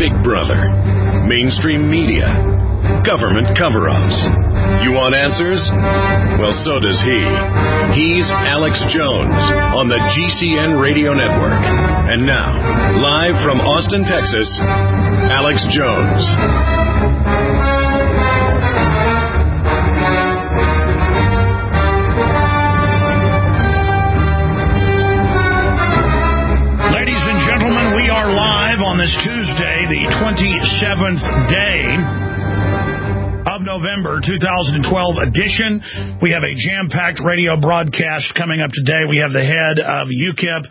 Big Brother, mainstream media, government cover-ups. You want answers? Well, so does he. He's Alex Jones on the GCN Radio Network. And now, live from Austin, Texas, Alex Jones. On this Tuesday, the 27th day of November 2012 edition. We have a jam-packed radio broadcast coming up today. We have the head of UKIP,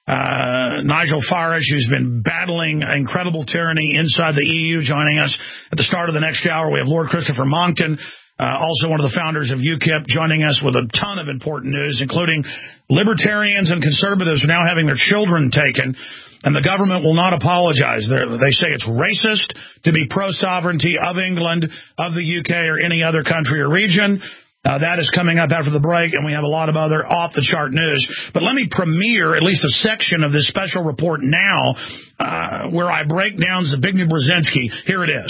Nigel Farage, who's been battling incredible tyranny inside the EU, joining us at the start of the next hour. We have Lord Christopher Monckton, also one of the founders of UKIP, joining us with a ton of important news, including libertarians and conservatives are now having their children taken. And the government will not apologize. They say it's racist to be pro-sovereignty of England, of the UK, or any other country or region. That is coming up after the break, and we have a lot of other off-the-chart news. But let me premiere at least a section of this special report now where I break down Zbigniew Brzezinski. Here it is.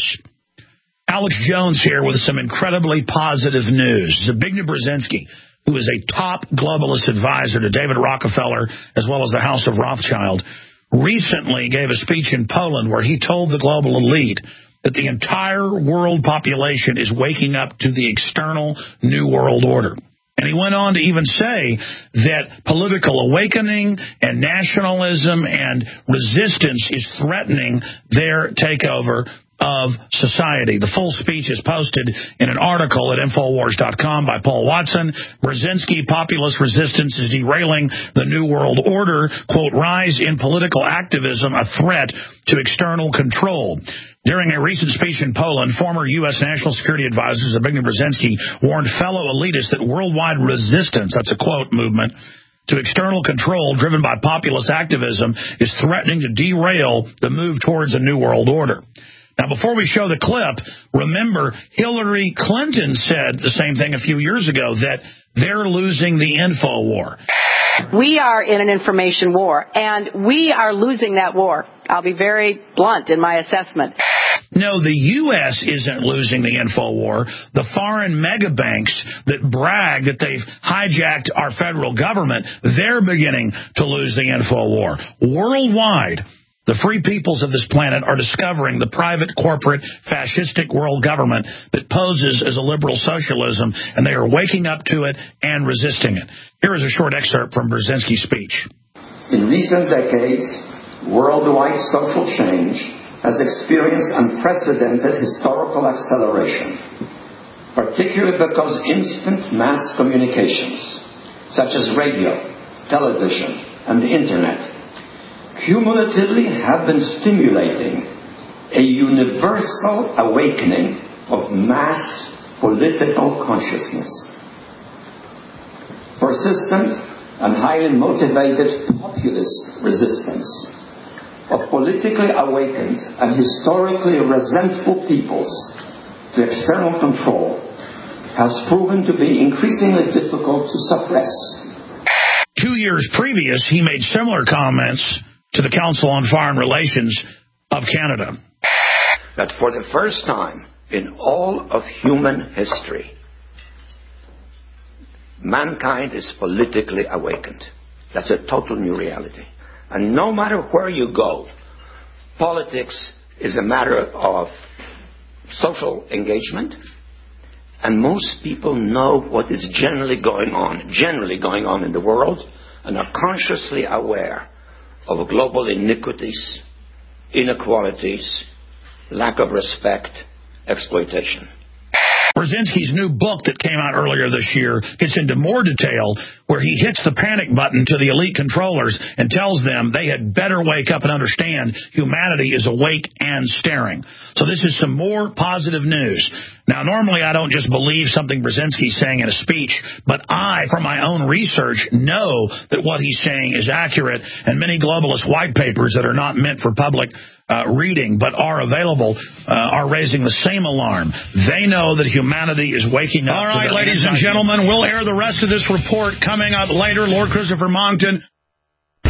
Alex Jones here with some incredibly positive news. Zbigniew Brzezinski, who is a top globalist advisor to David Rockefeller as well as the House of Rothschild, recently gave a speech in Poland where he told the global elite that the entire world population is waking up to the external New World Order. And he went on to even say that political awakening and nationalism and resistance is threatening their takeover of society. The full speech is posted in an article at Infowars.com by Paul Watson. Brzezinski, populist resistance is derailing the New World Order. Quote, rise in political activism, a threat to external control. During a recent speech in Poland, former U.S. National Security Advisor Zbigniew Brzezinski warned fellow elitists that worldwide resistance, that's a quote, movement, to external control driven by populist activism is threatening to derail the move towards a New World Order. Now, before we show the clip, remember Hillary Clinton said the same thing a few years ago, that they're losing the info war. We are in an information war, and we are losing that war. I'll be very blunt in my assessment. No, the U.S. isn't losing the info war. The foreign mega banks that brag that they've hijacked our federal government, they're beginning to lose the info war. Worldwide, the free peoples of this planet are discovering the private, corporate, fascistic world government that poses as a liberal socialism, and they are waking up to it and resisting it. Here is a short excerpt from Brzezinski's speech. In recent decades, worldwide social change has experienced unprecedented historical acceleration, particularly because instant mass communications, such as radio, television, and the Internet, cumulatively have been stimulating a universal awakening of mass political consciousness. Persistent and highly motivated populist resistance of politically awakened and historically resentful peoples to external control has proven to be increasingly difficult to suppress. 2 years previous, he made similar comments to the Council on Foreign Relations of Canada. That for the first time in all of human history, mankind is politically awakened. That's a total new reality. And no matter where you go, politics is a matter of social engagement, and most people know what is generally going on in the world, and are consciously aware of global iniquities, inequalities, lack of respect, exploitation. Brzezinski's new book that came out earlier this year gets into more detail where he hits the panic button to the elite controllers and tells them they had better wake up and understand humanity is awake and staring. So this is some more positive news. Now, normally I don't just believe something Brzezinski's saying in a speech, but I, from my own research, know that what he's saying is accurate, and many globalist white papers that are not meant for public reading but are available are raising the same alarm. They know that humanity is waking up. All right, ladies and gentlemen, we'll air the rest of this report coming up later. Lord Christopher Monckton.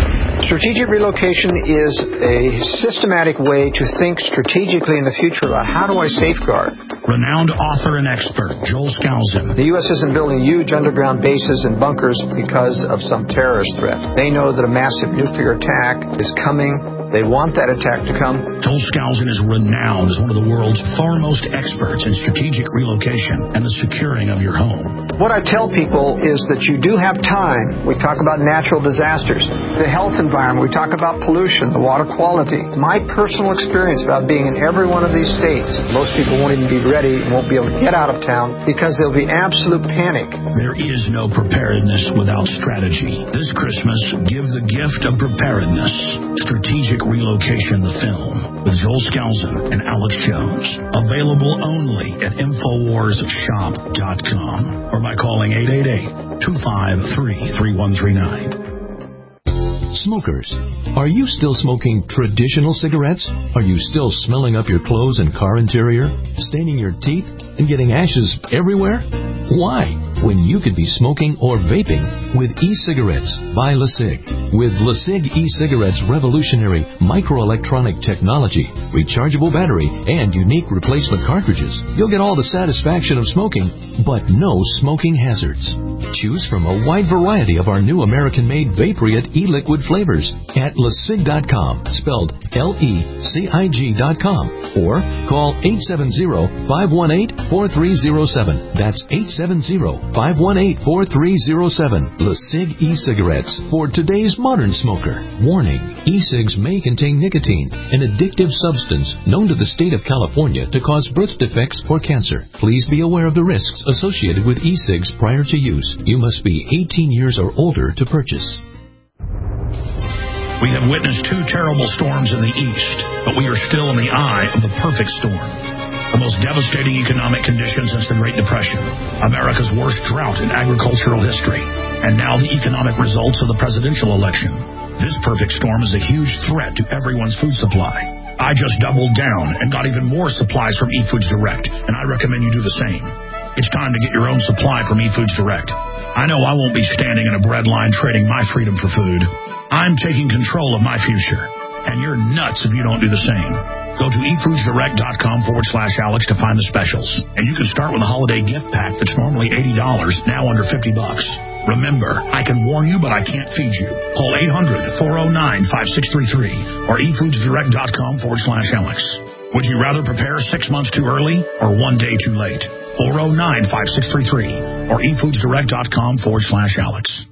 Strategic relocation is a systematic way to think strategically in the future about how do I safeguard. Renowned author and expert, Joel Skousen. The U.S. isn't building huge underground bases and bunkers because of some terrorist threat. They know that a massive nuclear attack is coming. They want that attack to come. Joel Skousen is renowned as one of the world's foremost experts in strategic relocation and the securing of your home. What I tell people is that you do have time. We talk about natural disasters, the health environment. We talk about pollution, the water quality. My personal experience about being in every one of these states, most people won't even be ready and won't be able to get out of town because there'll be absolute panic. There is no preparedness without strategy. This Christmas, give the gift of preparedness. Strategic Relocation, the film, with Joel Skousen and Alex Jones. Available only at InfoWarsShop.com or by calling 888-253-3139. Smokers, are you still smoking traditional cigarettes? Are you still smelling up your clothes and car interior, staining your teeth, and getting ashes everywhere? Why? When you could be smoking or vaping with e-cigarettes by LeSig. With LeSig e-cigarettes' revolutionary microelectronic technology, rechargeable battery, and unique replacement cartridges, you'll get all the satisfaction of smoking, but no smoking hazards. Choose from a wide variety of our new American-made Vaporite e-liquid flavors at LeSig.com, spelled LECIG.com, or call 870-518-4307. That's 870-518-4307. LeSig e-cigarettes for today's modern smoker. Warning, e-cigs may contain nicotine, an addictive substance known to the state of California to cause birth defects or cancer. Please be aware of the risks associated with e-cigs prior to use. You must be 18 years or older to purchase. We have witnessed two terrible storms in the east, but we are still in the eye of the perfect storm. The most devastating economic conditions since the Great Depression, America's worst drought in agricultural history, and now the economic results of the presidential election. This perfect storm is a huge threat to everyone's food supply. I just doubled down and got even more supplies from eFoods Direct, and I recommend you do the same. It's time to get your own supply from eFoods Direct. I know I won't be standing in a bread line trading my freedom for food. I'm taking control of my future, and you're nuts if you don't do the same. Go to eFoodsDirect.com/Alex to find the specials. And you can start with a holiday gift pack that's normally $80, now under $50. Remember, I can warn you, but I can't feed you. Call 800-409-5633 or eFoodsDirect.com/Alex. Would you rather prepare 6 months too early or 1 day too late? 409-5633 or eFoodsDirect.com/Alex.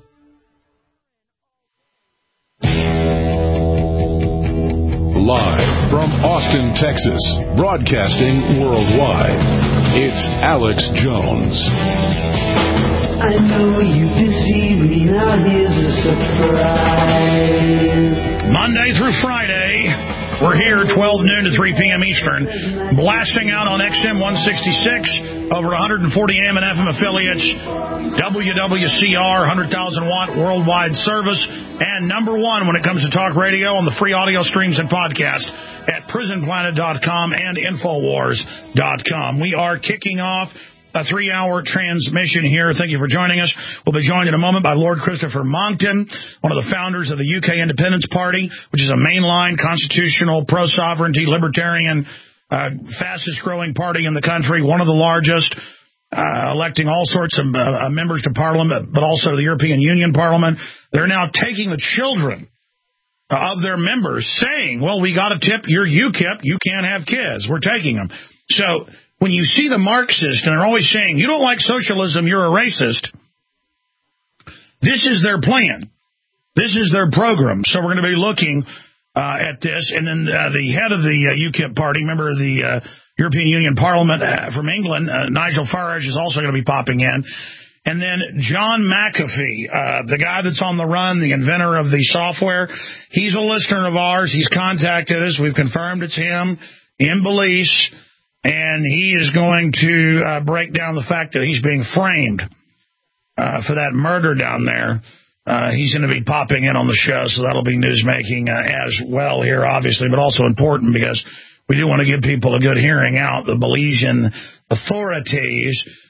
Live from Austin, Texas, broadcasting worldwide, it's Alex Jones. I know you've been seeing, now here's a surprise. Monday through Friday, we're here 12 noon to 3 p.m. Eastern, blasting out on XM 166, over 140 AM and FM affiliates, WWCR, 100,000 watt worldwide service, and number one when it comes to talk radio on the free audio streams and podcast at prisonplanet.com and Infowars.com. We are kicking off a 3-hour transmission here. Thank you for joining us. We'll be joined in a moment by Lord Christopher Monckton, one of the founders of the UK Independence Party, which is a mainline constitutional, pro-sovereignty, libertarian, fastest-growing party in the country, one of the largest, electing all sorts of members to Parliament, but also the European Union Parliament. They're now taking the children of their members, saying, well, we got a tip, you're UKIP, you can't have kids. We're taking them. So when you see the Marxists, and they're always saying, you don't like socialism, you're a racist, this is their plan. This is their program. So we're going to be looking at this. And then the head of the UKIP party, member of the European Union Parliament from England, Nigel Farage, is also going to be popping in. And then John McAfee, the guy that's on the run, the inventor of the software, he's a listener of ours. He's contacted us. We've confirmed it's him in Belize. And he is going to break down the fact that he's being framed for that murder down there. He's going to be popping in on the show, so that'll be newsmaking as well here, obviously, but also important because we do want to give people a good hearing out. The Belizean authorities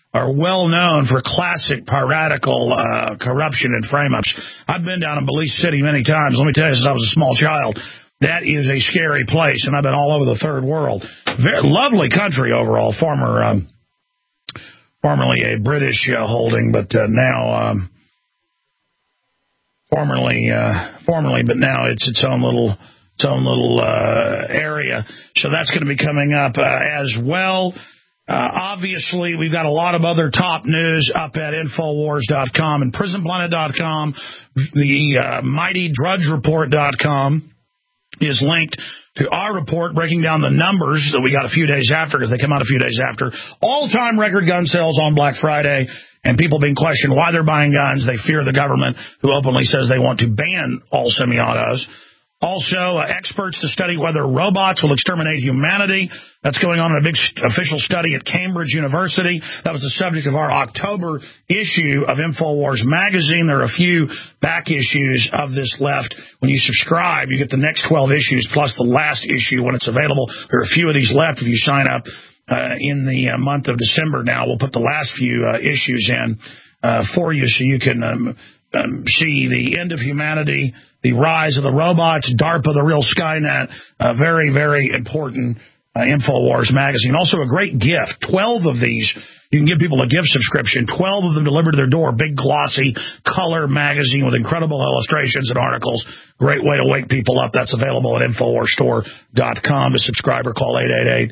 are well known for classic piratical corruption and frame-ups. I've been down in Belize City many times. Let me tell you, since I was a small child, that is a scary place, and I've been all over the third world. Very lovely country overall, formerly a British holding, but now formerly, but now it's its own little area. So that's going to be coming up as well. Obviously, we've got a lot of other top news up at Infowars.com and PrisonPlanet.com. The MightyDrudgeReport.com is linked to our report breaking down the numbers that we got a few days after, because they come out a few days after. All-time record gun sales on Black Friday, and people being questioned why they're buying guns. They fear the government, who openly says they want to ban all semi-autos. Also, experts to study whether robots will exterminate humanity. That's going on in a big official study at Cambridge University. That was the subject of our October issue of InfoWars magazine. There are a few back issues of this left. When you subscribe, you get the next 12 issues plus the last issue when it's available. There are a few of these left if you sign up in the month of December now. We'll put the last few issues in for you so you can see the end of humanity, the rise of the robots, DARPA, the real Skynet. Very, very important InfoWars magazine. Also a great gift. 12 of these. You can give people a gift subscription. 12 of them delivered to their door. Big, glossy, color magazine with incredible illustrations and articles. Great way to wake people up. That's available at InfoWarsStore.com. To subscribe or call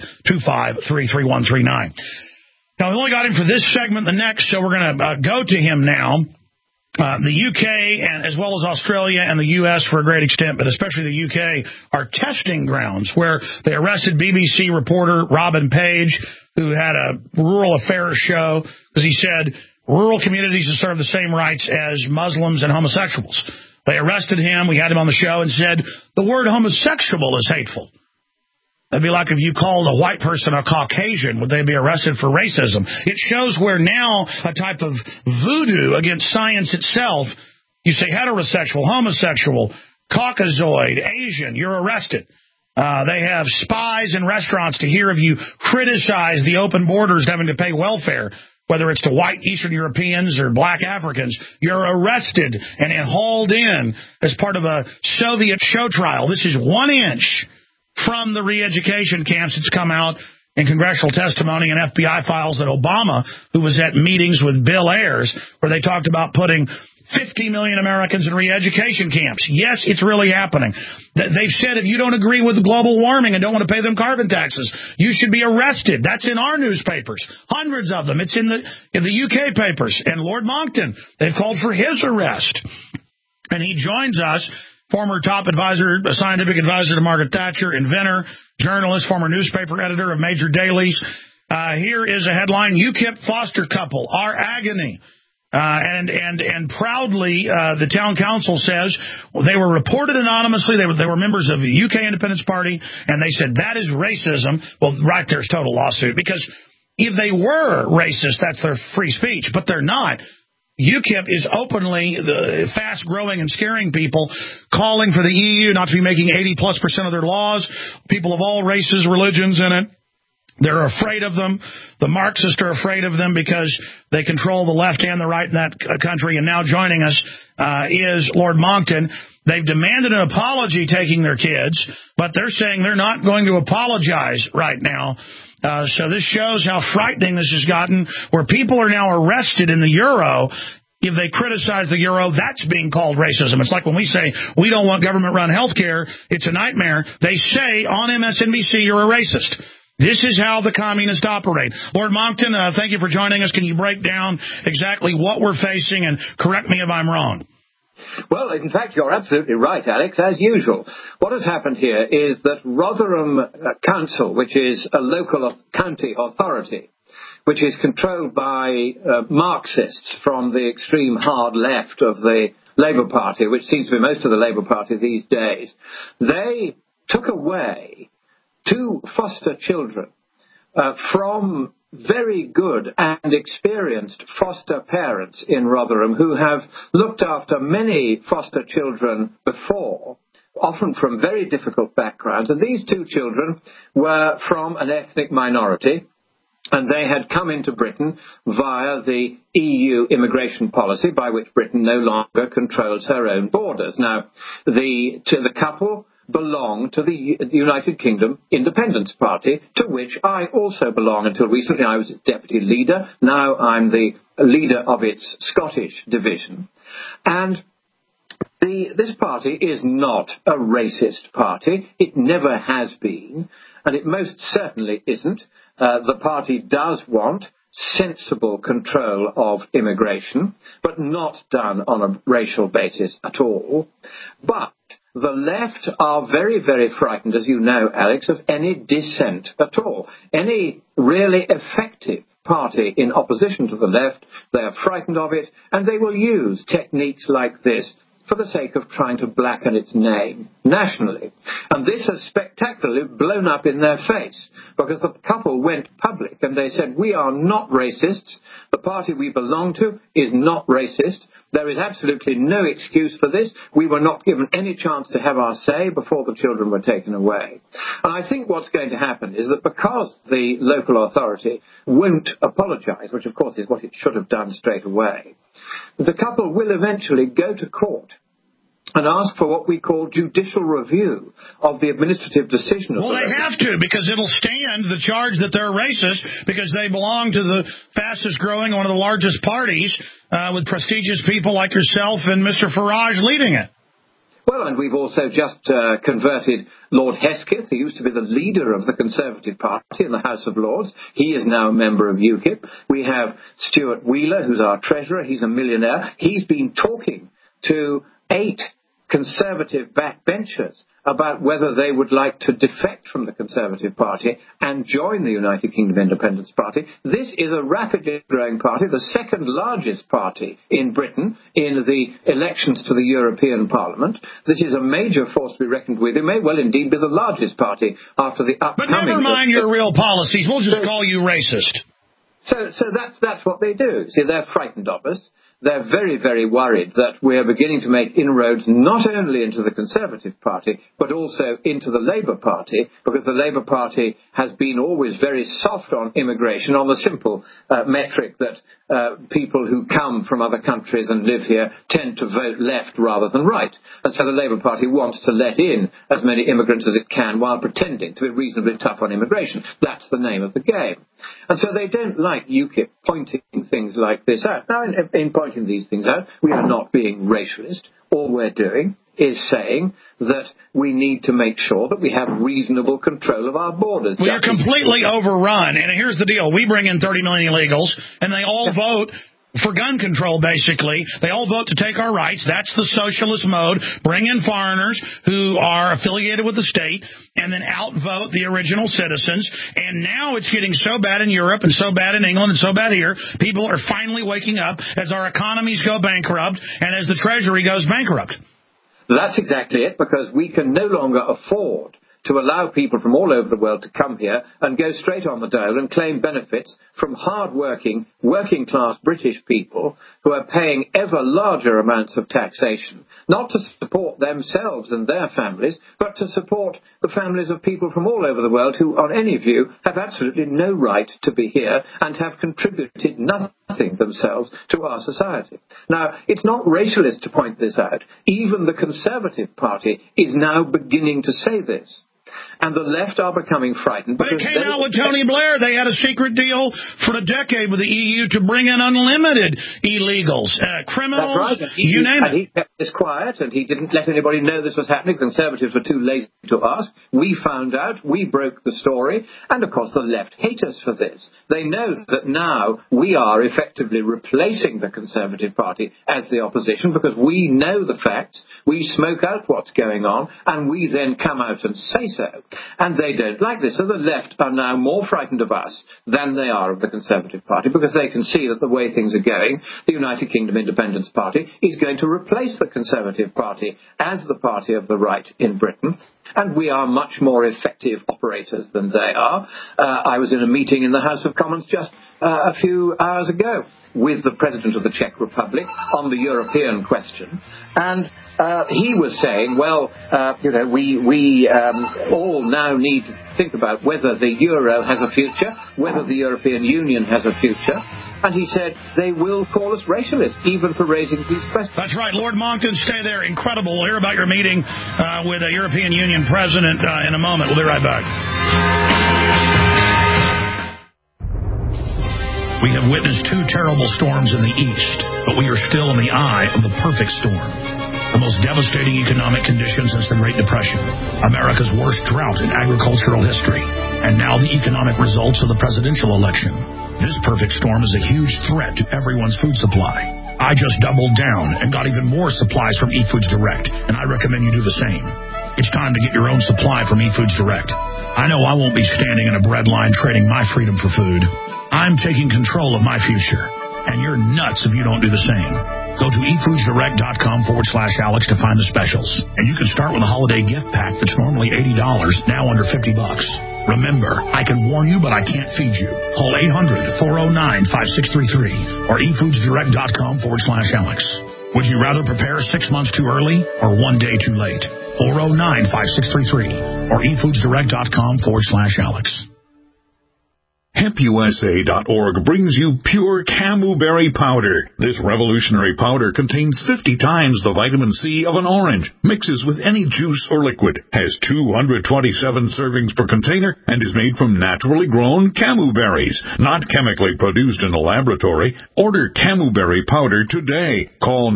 888-253-3139. Now, we only got him for this segment, the next, so we're going to go to him now. The UK, and as well as Australia and the U.S. for a great extent, but especially the UK, are testing grounds where they arrested BBC reporter Robin Page, who had a rural affairs show, because he said rural communities deserve the same rights as Muslims and homosexuals. They arrested him. We had him on the show and said the word homosexual is hateful. That'd be like if you called a white person a Caucasian, would they be arrested for racism? It shows where now a type of voodoo against science itself, you say heterosexual, homosexual, Caucasoid, Asian, you're arrested. They have spies in restaurants to hear if you criticize the open borders having to pay welfare, whether it's to white Eastern Europeans or black Africans. You're arrested and hauled in as part of a Soviet show trial. This is 1 inch from the re-education camps. It's come out in congressional testimony and FBI files that Obama, who was at meetings with Bill Ayers, where they talked about putting 50 million Americans in re-education camps. Yes, it's really happening. They've said if you don't agree with global warming and don't want to pay them carbon taxes, you should be arrested. That's in our newspapers, hundreds of them. It's in the UK papers. And Lord Monckton, they've called for his arrest. And he joins us. Former top advisor, scientific advisor to Margaret Thatcher, inventor, journalist, former newspaper editor of major dailies. Here is a headline: UKIP foster couple, our agony. And proudly, the town council says they were reported anonymously. They were members of the UK Independence Party, and they said that is racism. Well, right there's total lawsuit, because if they were racist, that's their free speech, but they're not. UKIP is openly fast-growing and scaring people, calling for the EU not to be making 80+% of their laws. People of all races, religions in it. They're afraid of them. The Marxists are afraid of them because they control the left and the right in that country. And now joining us is Lord Monckton. They've demanded an apology taking their kids, but they're saying they're not going to apologize right now. So this shows how frightening this has gotten, where people are now arrested in the euro. If they criticize the euro, that's being called racism. It's like when we say we don't want government-run health care, it's a nightmare. They say on MSNBC you're a racist. This is how the communists operate. Lord Monckton, thank you for joining us. Can you break down exactly what we're facing, and correct me if I'm wrong? Well, in fact, you're absolutely right, Alex, as usual. What has happened here is that Rotherham Council, which is a local county authority, which is controlled by Marxists from the extreme hard left of the Labour Party, which seems to be most of the Labour Party these days, they took away 2 foster children from very good and experienced foster parents in Rotherham who have looked after many foster children before, often from very difficult backgrounds. And these 2 children were from an ethnic minority. And they had come into Britain via the EU immigration policy, by which Britain no longer controls her own borders. Now, the couple belong to the United Kingdom Independence Party, to which I also belong. Until recently, I was its deputy leader. Now I'm the leader of its Scottish division. And this party is not a racist party. It never has been, and it most certainly isn't. The party does want sensible control of immigration, but not done on a racial basis at all. But the left are very, very frightened, as you know, Alex, of any dissent at all. Any really effective party in opposition to the left, they are frightened of it, and they will use techniques like this for the sake of trying to blacken its name nationally. And this has spectacularly blown up in their face, because the couple went public and they said, we are not racists. The party we belong to is not racist. There is absolutely no excuse for this. We were not given any chance to have our say before the children were taken away. And I think what's going to happen is that because the local authority won't apologise, which of course is what it should have done straight away, the couple will eventually go to court and ask for what we call judicial review of the administrative decision. Well, they have to, because it'll stand the charge that they're racist because they belong to the fastest growing, one of the largest parties, with prestigious people like yourself and Mr. Farage leading it. Well, and we've also just converted Lord Hesketh, who used to be the leader of the Conservative Party in the House of Lords. He is now a member of UKIP. We have Stuart Wheeler, who's our treasurer. He's a millionaire. He's been talking to 8 Conservative backbenchers about whether they would like to defect from the Conservative Party and join the United Kingdom Independence Party. This is a rapidly growing party, the second largest party in Britain in the elections to the European Parliament. This is a major force to be reckoned with. It may well indeed be the largest party after the upcoming... But never mind your real policies. We'll just call you racist. So that's what they do. See, they're frightened of us. They're very, very worried that we're beginning to make inroads not only into the Conservative Party, but also into the Labour Party, because the Labour Party has been always very soft on immigration, on the simple metric that people who come from other countries and live here tend to vote left rather than right. And so the Labour Party wants to let in as many immigrants as it can while pretending to be reasonably tough on immigration. That's the name of the game. And so they don't like UKIP pointing things like this out. Now, in pointing these things out, we are not being racialist. All we're doing is saying that we need to make sure that we have reasonable control of our borders. We are completely overrun. And here's the deal. We bring in 30 million illegals, and they all vote for gun control, basically. They all vote to take our rights. That's the socialist mode. Bring in foreigners who are affiliated with the state and then outvote the original citizens. And now it's getting so bad in Europe and so bad in England and so bad here, people are finally waking up as our economies go bankrupt and as the Treasury goes bankrupt. That's exactly it, because we can no longer afford to allow people from all over the world to come here and go straight on the dole and claim benefits from hard-working, working-class British people who are paying ever larger amounts of taxation, not to support themselves and their families, but to support the families of people from all over the world who, on any view, have absolutely no right to be here and have contributed nothing themselves to our society. Now, it's not racialist to point this out. Even the Conservative Party is now beginning to say this. And the left are becoming frightened. But it came out with Tony Blair. They had a secret deal for a decade with the EU to bring in unlimited illegals, criminals, right. You name it. And he kept this quiet, and he didn't let anybody know this was happening. Conservatives were too lazy to ask. We found out. We broke the story. And, of course, the left hate us for this. They know that now we are effectively replacing the Conservative Party as the opposition, because we know the facts, we smoke out what's going on, and we then come out and say so. And they don't like this. So the left are now more frightened of us than they are of the Conservative Party, because they can see that the way things are going, the United Kingdom Independence Party is going to replace the Conservative Party as the party of the right in Britain. And we are much more effective operators than they are. I was in a meeting in the House of Commons just a few hours ago with the President of the Czech Republic on the European question. And he was saying, well, we all now need think about whether the euro has a future, whether the European Union has a future. And he said they will call us racialists, even for raising these questions. That's right. Lord Monckton, stay there. Incredible. We'll hear about your meeting with a European Union president in a moment. We'll be right back. We have witnessed two terrible storms in the East, but we are still in the eye of the perfect storm. The most devastating economic conditions since the Great Depression, America's worst drought in agricultural history, and now the economic results of the presidential election. This perfect storm is a huge threat to everyone's food supply. I just doubled down and got even more supplies from eFoods Direct, and I recommend you do the same. It's time to get your own supply from eFoods Direct. I know I won't be standing in a bread line trading my freedom for food. I'm taking control of my future, and you're nuts if you don't do the same. Go to efoodsdirect.com/Alex to find the specials. And you can start with a holiday gift pack that's normally $80, now under $50. Remember, I can warn you, but I can't feed you. Call 800-409-5633 or efoodsdirect.com/Alex. Would you rather prepare 6 months too early or 1 day too late? 409-5633 or efoodsdirect.com/Alex. HempUSA.org brings you pure Camu-berry powder. This revolutionary powder contains 50 times the vitamin C of an orange, mixes with any juice or liquid, has 227 servings per container, and is made from naturally grown Camu berries, not chemically produced in a laboratory. Order Camu-berry powder today. Call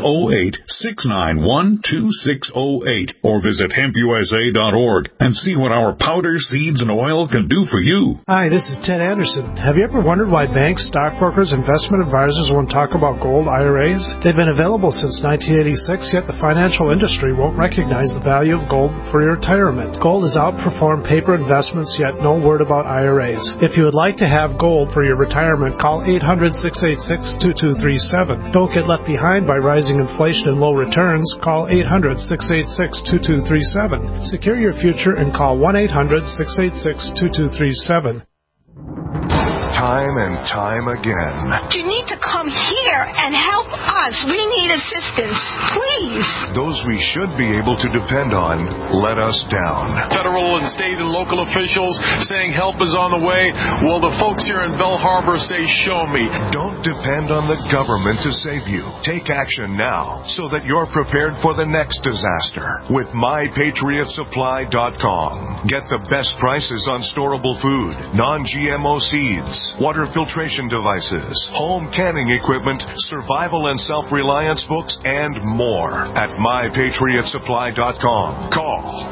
908-691-2608 or visit HempUSA.org and see what our powder, seeds, and oil can do for you. Hi, this is Ted Anderson. Have you ever wondered why banks, stockbrokers, investment advisors won't talk about gold IRAs? They've been available since 1986, yet the financial industry won't recognize the value of gold for your retirement. Gold has outperformed paper investments, yet no word about IRAs. If you would like to have gold for your retirement, call 800-686-2237. Don't get left behind by rising inflation and low returns. Call 800-686-2237. Secure your future and call 1-800-686-2237. Time and time again. You need to come here and help us. We need assistance, please. Those we should be able to depend on let us down. Federal and state and local officials saying help is on the way. Well, the folks here in Belle Harbor say, show me. Don't depend on the government to save you. Take action now so that you're prepared for the next disaster with MyPatriotSupply.com. Get the best prices on storable food, non-GMO seeds, water filtration devices, home canning equipment, survival and self-reliance books, and more at MyPatriotSupply.com. Call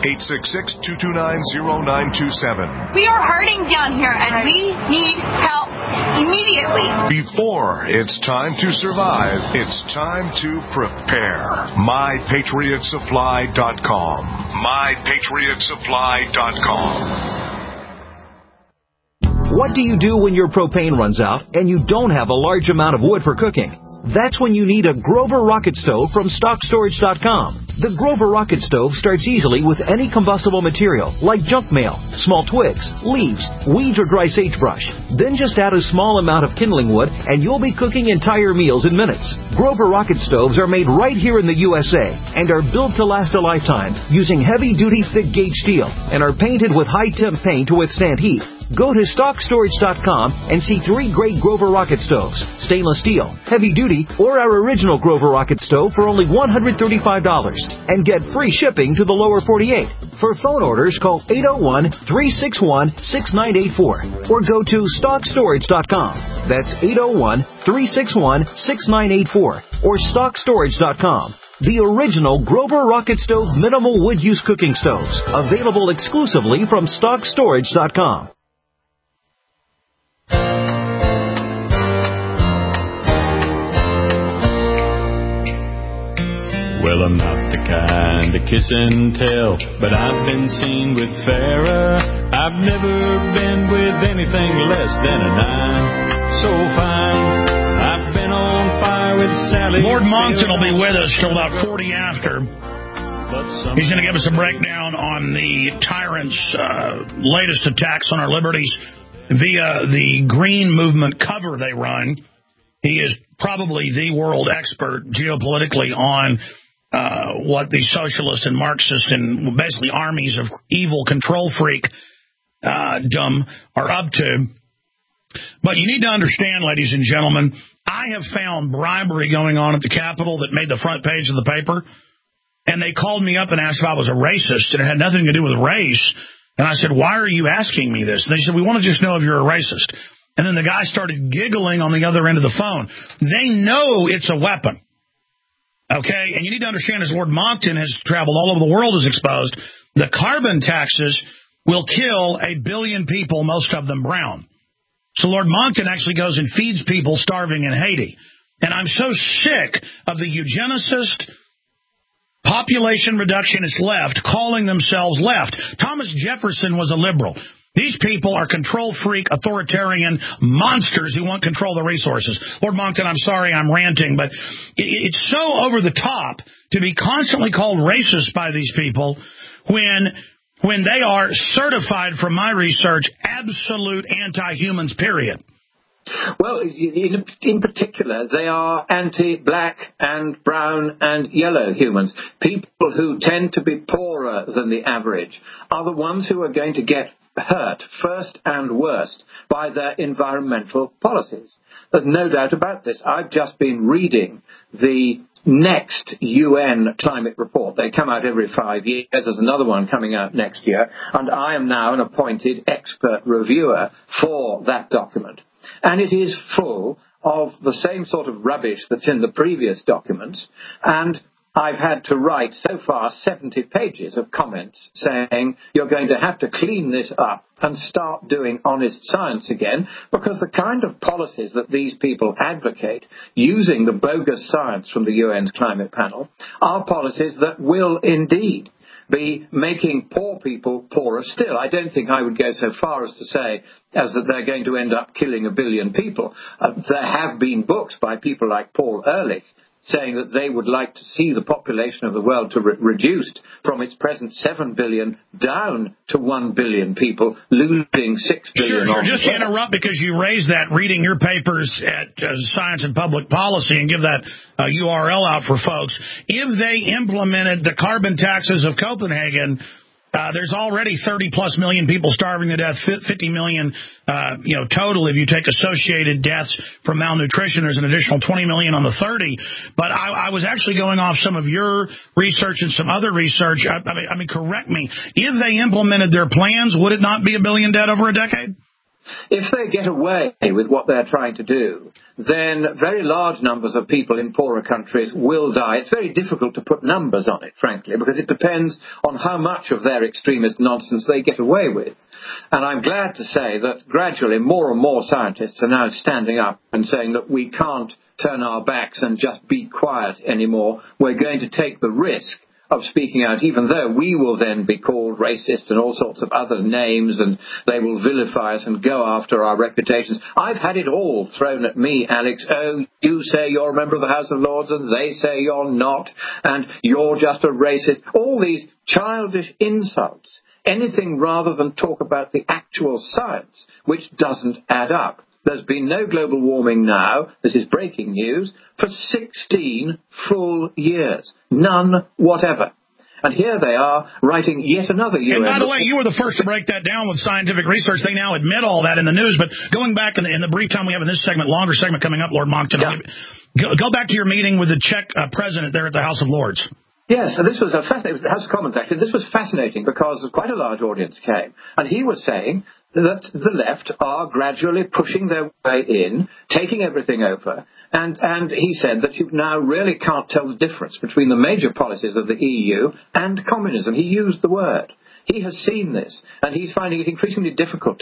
866-229-0927. We are hurting down here, and we need help immediately. Before it's time to survive, it's time to prepare. MyPatriotSupply.com. MyPatriotSupply.com. What do you do when your propane runs out and you don't have a large amount of wood for cooking? That's when you need a Grover Rocket Stove from StockStorage.com. The Grover Rocket Stove starts easily with any combustible material, like junk mail, small twigs, leaves, weeds, or dry sagebrush. Then just add a small amount of kindling wood, and you'll be cooking entire meals in minutes. Grover Rocket Stoves are made right here in the USA and are built to last a lifetime using heavy-duty thick-gauge steel and are painted with high-temp paint to withstand heat. Go to StockStorage.com and see 3 great Grover Rocket Stoves, stainless steel, heavy-duty, or our original Grover Rocket Stove for only $135, and get free shipping to the lower 48. For phone orders, call 801-361-6984 or go to StockStorage.com. That's 801-361-6984 or StockStorage.com. The original Grover Rocket Stove minimal wood use cooking stoves, available exclusively from StockStorage.com. Well, I'm not the kind to kiss and tell, but I've been seen with Farrah. I've never been with anything less than a 9. So fine, I've been on fire with Sally. Lord Monckton will be with us till about 40 after. He's going to give us a breakdown on the tyrant's latest attacks on our liberties via the Green Movement cover they run. He is probably the world expert geopolitically on what the socialist and Marxist and basically armies of evil control freak are up to. But you need to understand, ladies and gentlemen, I have found bribery going on at the Capitol that made the front page of the paper. And they called me up and asked if I was a racist, and it had nothing to do with race. And I said, why are you asking me this? And they said, we want to just know if you're a racist. And then the guy started giggling on the other end of the phone. They know it's a weapon. Okay? And you need to understand, as Lord Monckton has traveled all over the world, is exposed, the carbon taxes will kill 1 billion people, most of them brown. So Lord Monckton actually goes and feeds people starving in Haiti. And I'm so sick of the eugenicist, population reductionist left calling themselves left. Thomas Jefferson was a liberal. These people are control freak, authoritarian monsters who want control of the resources. Lord Monckton, I'm sorry I'm ranting, but it's so over the top to be constantly called racist by these people when they are certified, from my research, absolute anti-humans, period. Well, in particular, they are anti-black and brown and yellow humans. People who tend to be poorer than the average are the ones who are going to get hurt first and worst by their environmental policies. There's no doubt about this. I've just been reading the next UN climate report. They come out every 5 years. There's another one coming out next year. And I am now an appointed expert reviewer for that document. And it is full of the same sort of rubbish that's in the previous documents. And I've had to write so far 70 pages of comments saying you're going to have to clean this up and start doing honest science again, because the kind of policies that these people advocate using the bogus science from the UN's climate panel are policies that will indeed be making poor people poorer still. I don't think I would go so far as to say as that they're going to end up killing 1 billion people. There have been books by people like Paul Ehrlich saying that they would like to see the population of the world to reduced from its present 7 billion down to 1 billion people, losing 6 billion. Sure, just to interrupt, because you raised that, reading your papers at Science and Public Policy, and give that URL out for folks. If they implemented the carbon taxes of Copenhagen, there's already 30-plus million people starving to death, 50 million total if you take associated deaths from malnutrition. There's an additional 20 million on the 30. But I was actually going off some of your research and some other research. I mean, correct me. If they implemented their plans, would it not be 1 billion dead over a decade? If they get away with what they're trying to do, then very large numbers of people in poorer countries will die. It's very difficult to put numbers on it, frankly, because it depends on how much of their extremist nonsense they get away with. And I'm glad to say that gradually more and more scientists are now standing up and saying that we can't turn our backs and just be quiet anymore. We're going to take the risk of speaking out, even though we will then be called racist and all sorts of other names, and they will vilify us and go after our reputations. I've had it all thrown at me, Alex. Oh, you say you're a member of the House of Lords, and they say you're not, and you're just a racist. All these childish insults. Anything rather than talk about the actual science, which doesn't add up. There's been no global warming now, this is breaking news, for 16 full years. None whatever. And here they are writing yet another UN. And by the way, you were the first to break that down with scientific research. They now admit all that in the news. But going back in the brief time we have in this segment, longer segment coming up, Lord Monckton, go back to your meeting with the Czech president there at the House of Lords. Yes, so this was fascinating. The House of Commons, actually. This was fascinating because quite a large audience came. And he was saying that the left are gradually pushing their way in, taking everything over. And he said that you now really can't tell the difference between the major policies of the EU and communism. He used the word. He has seen this, and he's finding it increasingly difficult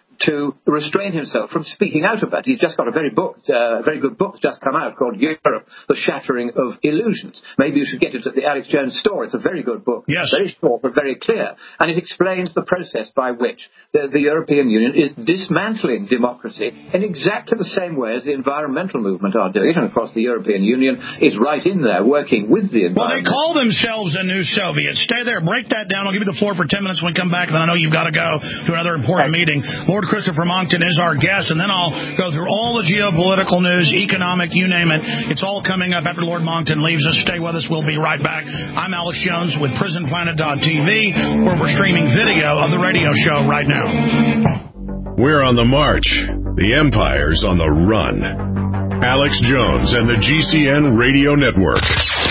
to restrain himself from speaking out about it. He's just got a very good book just come out called Europe, The Shattering of Illusions. Maybe you should get it at the Alex Jones store. It's a very good book. Yes. Very short but very clear. And it explains the process by which the European Union is dismantling democracy in exactly the same way as the environmental movement are doing it. And, of course, the European Union is right in there working with the environment. Well, they call themselves a new Soviet. Stay there. Break that down. I'll give you the floor for 10 minutes when we come back, and then I know you've got to go to another important meeting. Lord Christopher Monckton is our guest, and then I'll go through all the geopolitical news, economic, you name it. It's all coming up after Lord Monckton leaves us. Stay with us. We'll be right back. I'm Alex Jones with PrisonPlanet.tv, where we're streaming video of the radio show right now. We're on the march. The Empire's on the run. Alex Jones and the GCN Radio Network.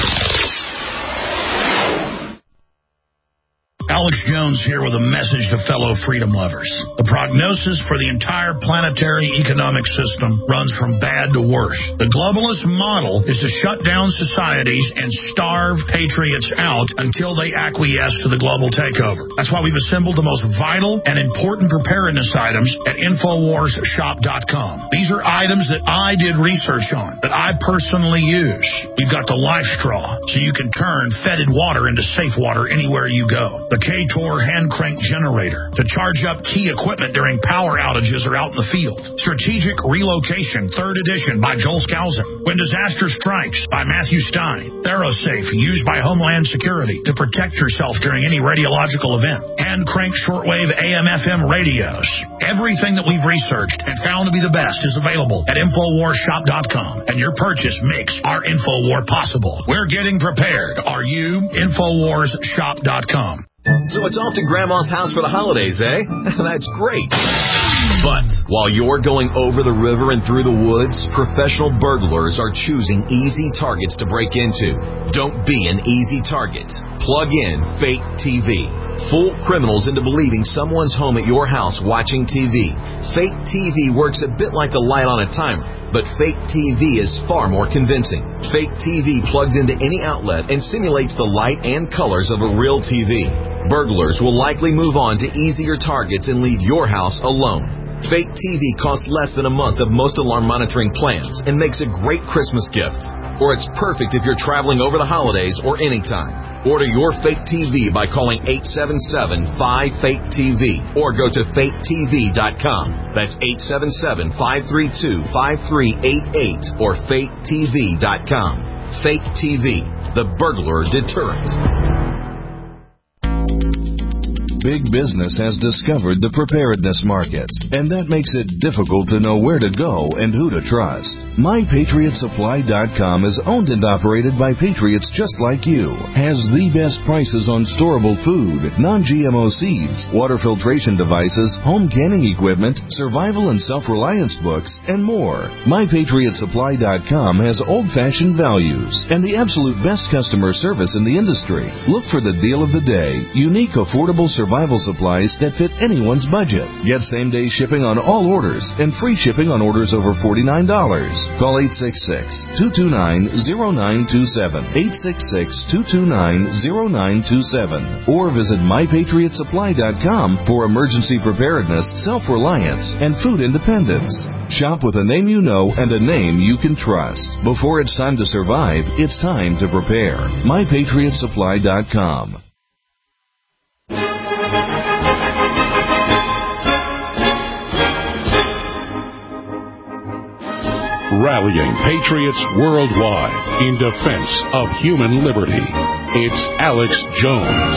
Alex Jones here with a message to fellow freedom lovers. The prognosis for the entire planetary economic system runs from bad to worse. The globalist model is to shut down societies and starve patriots out until they acquiesce to the global takeover. That's why we've assembled the most vital and important preparedness items at InfoWarsShop.com. These are items that I did research on, that I personally use. You've got the Life Straw, so you can turn fetid water into safe water anywhere you go. The K-Tor hand crank generator to charge up key equipment during power outages or out in the field. Strategic Relocation, 3rd edition by Joel Skousen. When Disaster Strikes by Matthew Stein. ThyroSafe, used by Homeland Security to protect yourself during any radiological event. Hand crank shortwave AM/FM radios. Everything that we've researched and found to be the best is available at InfoWarsShop.com, and your purchase makes our InfoWar possible. We're getting prepared. Are you? InfoWarsShop.com. So it's off to Grandma's house for the holidays, eh? That's great. But while you're going over the river and through the woods, professional burglars are choosing easy targets to break into. Don't be an easy target. Plug in Fake TV. Fool criminals into believing someone's home at your house watching TV. Fake TV works a bit like a light on a timer, but fake TV is far more convincing. Fake TV plugs into any outlet and simulates the light and colors of a real TV. Burglars will likely move on to easier targets and leave your house alone. Fake TV costs less than a month of most alarm monitoring plans and makes a great Christmas gift. Or it's perfect if you're traveling over the holidays or anytime. Order your Fake TV by calling 877-5FAKE-TV or go to faketv.com. That's 877-532-5388 or faketv.com. Fake TV, the burglar deterrent. Big business has discovered the preparedness market, and that makes it difficult to know where to go and who to trust. MyPatriotSupply.com is owned and operated by patriots just like you, has the best prices on storable food, non-GMO seeds, water filtration devices, home canning equipment, survival and self-reliance books, and more. MyPatriotSupply.com has old-fashioned values and the absolute best customer service in the industry. Look for the deal of the day, unique, affordable survival supplies that fit anyone's budget. Get same-day shipping on all orders and free shipping on orders over $49. Call 866-229-0927, 866-229-0927, or visit MyPatriotSupply.com for emergency preparedness, self-reliance, and food independence. Shop with a name you know and a name you can trust. Before it's time to survive, it's time to prepare. MyPatriotSupply.com. Rallying patriots worldwide in defense of human liberty. It's Alex Jones.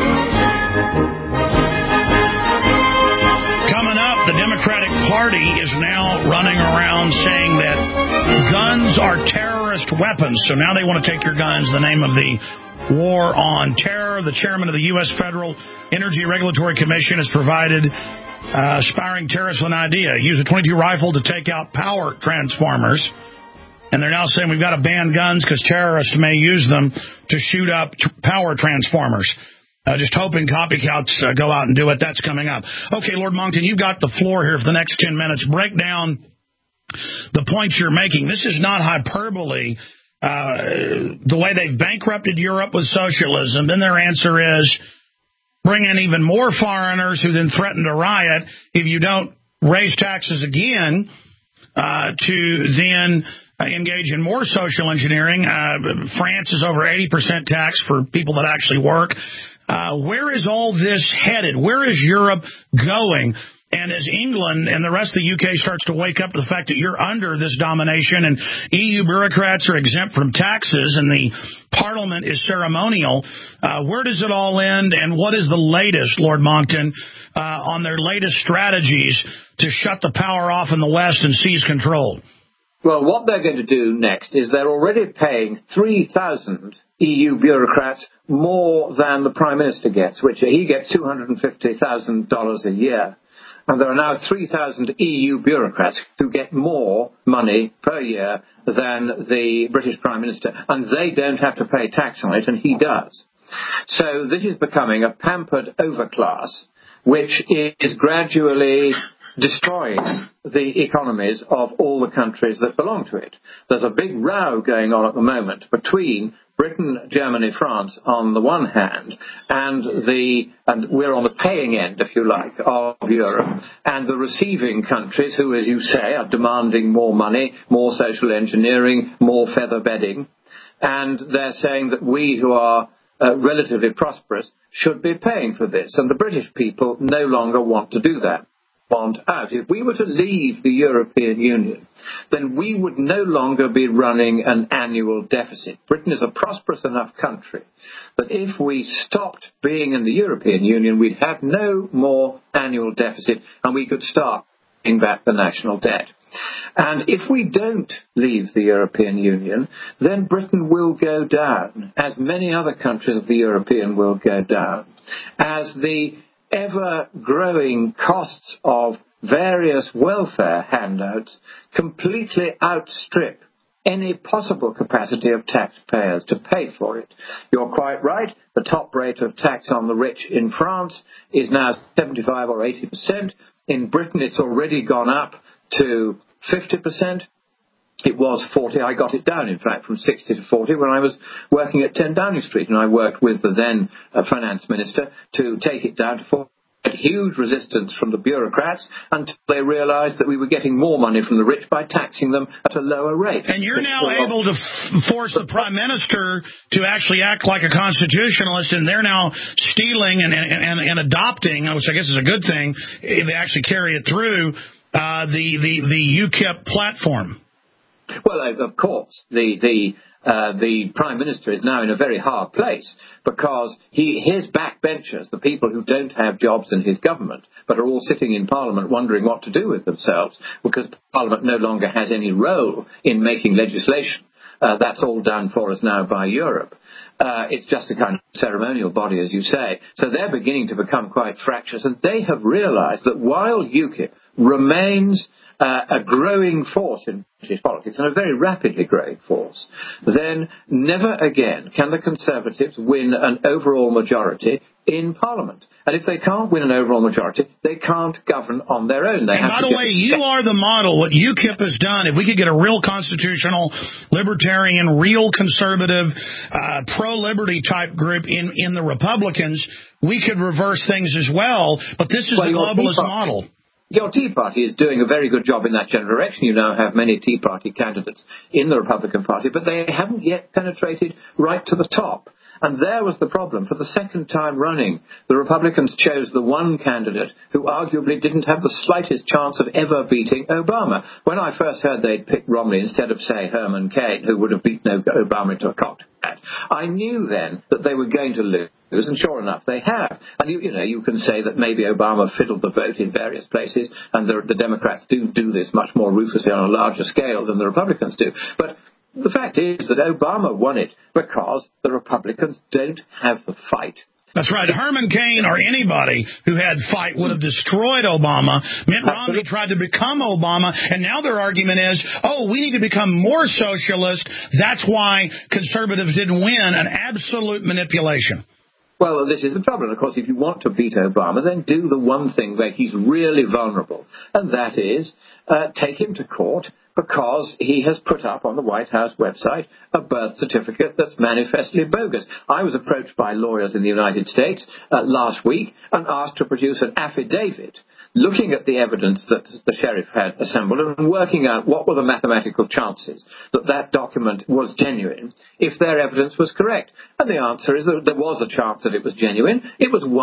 Coming up, the Democratic Party is now running around saying that guns are terrorist weapons. So now they want to take your guns in the name of the war on terror. The chairman of the U.S. Federal Energy Regulatory Commission has provided aspiring terrorists with an idea. Use a .22 rifle to take out power transformers. And they're now saying we've got to ban guns because terrorists may use them to shoot up power transformers. Just hoping copycats go out and do it. That's coming up. Okay, Lord Monckton, you've got the floor here for the next 10 minutes. Break down the points you're making. This is not hyperbole. The way they've bankrupted Europe with socialism, then their answer is bring in even more foreigners who then threaten to riot if you don't raise taxes again, to then engage in more social engineering. France is over 80% tax for people that actually work. Where is all this headed? Where is Europe going? And as England and the rest of the UK starts to wake up to the fact that you're under this domination and EU bureaucrats are exempt from taxes and the Parliament is ceremonial, where does it all end, and what is the latest, Lord Monckton, on their latest strategies to shut the power off in the West and seize control? Well, what they're going to do next is they're already paying 3,000 EU bureaucrats more than the Prime Minister gets, which he gets $250,000 a year. And there are now 3,000 EU bureaucrats who get more money per year than the British Prime Minister. And they don't have to pay tax on it, and he does. So this is becoming a pampered overclass, which is gradually destroying the economies of all the countries that belong to it. There's a big row going on at the moment between Britain, Germany, France on the one hand, and we're on the paying end, if you like, of Europe, and the receiving countries who, as you say, are demanding more money, more social engineering, more feather bedding, and they're saying that we who are relatively prosperous should be paying for this, and the British people no longer want to do that. Out. If we were to leave the European Union, then we would no longer be running an annual deficit. Britain is a prosperous enough country that if we stopped being in the European Union, we'd have no more annual deficit and we could start paying back the national debt. And if we don't leave the European Union, then Britain will go down, as many other countries of the European will go down, as the ever-growing costs of various welfare handouts completely outstrip any possible capacity of taxpayers to pay for it. You're quite right. The top rate of tax on the rich in France is now 75 or 80%. In Britain, it's already gone up to 50%. It was 40. I got it down, in fact, from 60 to 40 when I was working at 10 Downing Street, and I worked with the then finance minister to take it down to 40. Huge resistance from the bureaucrats until they realised that we were getting more money from the rich by taxing them at a lower rate. And you're now able to force the Prime Minister to actually act like a constitutionalist, and they're now stealing and adopting, which I guess is a good thing, if they actually carry it through, the UKIP platform. Well, of course, the Prime Minister is now in a very hard place because his backbenchers, the people who don't have jobs in his government, but are all sitting in Parliament wondering what to do with themselves because Parliament no longer has any role in making legislation. That's all done for us now by Europe. It's just a kind of ceremonial body, as you say. So they're beginning to become quite fractious, and they have realised that while UKIP remains a growing force in British politics, and a very rapidly growing force, then never again can the Conservatives win an overall majority in Parliament. And if they can't win an overall majority, they can't govern on their own. And by the way, you are the model. What UKIP has done, if we could get a real constitutional, libertarian, real conservative, pro-liberty type group in the Republicans, we could reverse things as well. But this is the globalist model. Your Tea Party is doing a very good job in that general direction. You now have many Tea Party candidates in the Republican Party, but they haven't yet penetrated right to the top. And there was the problem. For the second time running, the Republicans chose the one candidate who arguably didn't have the slightest chance of ever beating Obama. When I first heard they'd picked Romney instead of, say, Herman Cain, who would have beaten Obama into a cocktail hat, I knew then that they were going to lose. And sure enough, they have. And, you can say that maybe Obama fiddled the vote in various places, and the Democrats do this much more ruthlessly on a larger scale than the Republicans do. But the fact is that Obama won it because the Republicans don't have the fight. That's right. Herman Cain or anybody who had fight would have destroyed Obama. Mitt Romney tried to become Obama, and now their argument is, we need to become more socialist. That's why conservatives didn't win. An absolute manipulation. Well, this is the trouble. Of course, if you want to beat Obama, then do the one thing where he's really vulnerable, and that is take him to court because he has put up on the White House website a birth certificate that's manifestly bogus. I was approached by lawyers in the United States last week and asked to produce an affidavit looking at the evidence that the sheriff had assembled and working out what were the mathematical chances that that document was genuine if their evidence was correct. And the answer is that there was a chance that it was genuine. It was 1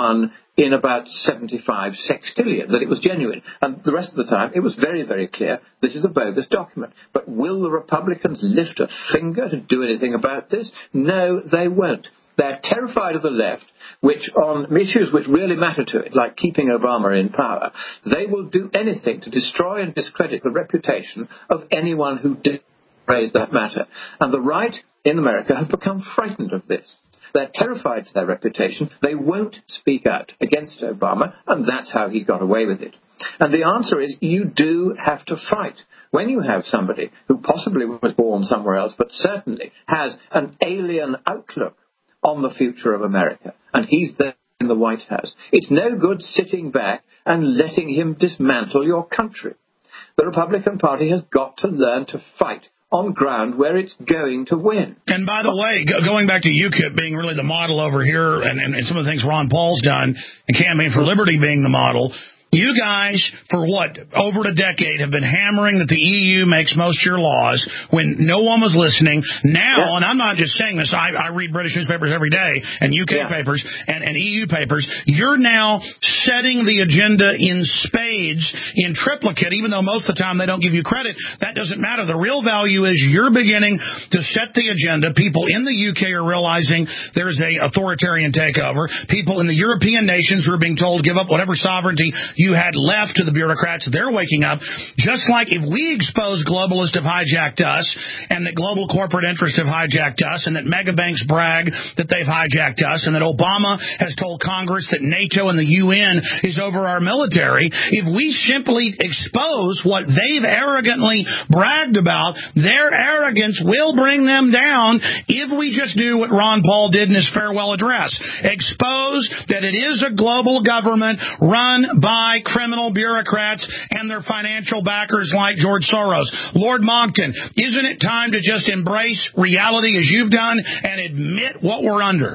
in about 75 sextillion, that it was genuine. And the rest of the time, it was very, very clear this is a bogus document. But will the Republicans lift a finger to do anything about this? No, they won't. They're terrified of the left, which on issues which really matter to it, like keeping Obama in power, they will do anything to destroy and discredit the reputation of anyone who did raise that matter. And the right in America have become frightened of this. They're terrified to their reputation. They won't speak out against Obama, and that's how he got away with it. And the answer is you do have to fight. When you have somebody who possibly was born somewhere else, but certainly has an alien outlook on the future of America, and he's there in the White House, it's no good sitting back and letting him dismantle your country. The Republican Party has got to learn to fight on ground where it's going to win. And by the way, going back to UKIP being really the model over here, and some of the things Ron Paul's done, and Campaign for Liberty being the model, you guys, for what, over a decade, have been hammering that the EU makes most of your laws when no one was listening. Now, and I'm not just saying this, I read British newspapers every day, and UK papers, and EU papers. You're now setting the agenda in spades, in triplicate, even though most of the time they don't give you credit. That doesn't matter. The real value is you're beginning to set the agenda. People in the UK are realizing there is an authoritarian takeover. People in the European nations who are being told give up whatever sovereignty you had left to the bureaucrats, they're waking up. Just like if we expose globalists have hijacked us, and that global corporate interests have hijacked us, and that mega banks brag that they've hijacked us, and that Obama has told Congress that NATO and the UN is over our military, if we simply expose what they've arrogantly bragged about, their arrogance will bring them down if we just do what Ron Paul did in his farewell address. Expose that it is a global government run by criminal bureaucrats and their financial backers like George Soros. Lord Monckton, isn't it time to just embrace reality as you've done and admit what we're under?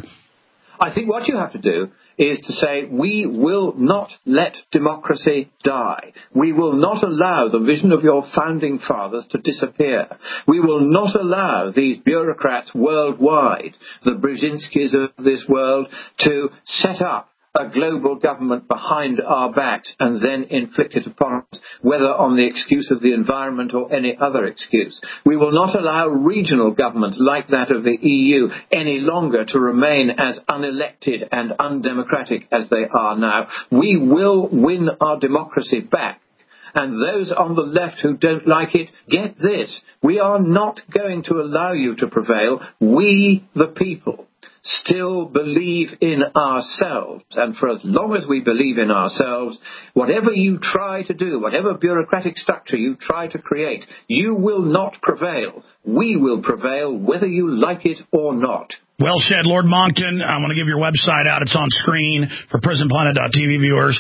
I think what you have to do is to say we will not let democracy die. We will not allow the vision of your founding fathers to disappear. We will not allow these bureaucrats worldwide, the Brzezinskis of this world, to set up a global government behind our backs and then inflict it upon us, whether on the excuse of the environment or any other excuse. We will not allow regional governments like that of the EU any longer to remain as unelected and undemocratic as they are now. We will win our democracy back. And those on the left who don't like it, get this. We are not going to allow you to prevail. We, the people, still believe in ourselves. And for as long as we believe in ourselves, whatever you try to do, whatever bureaucratic structure you try to create, you will not prevail. We will prevail whether you like it or not. Well said, Lord Monckton. I want to give your website out. It's on screen for PrisonPlanet.tv viewers.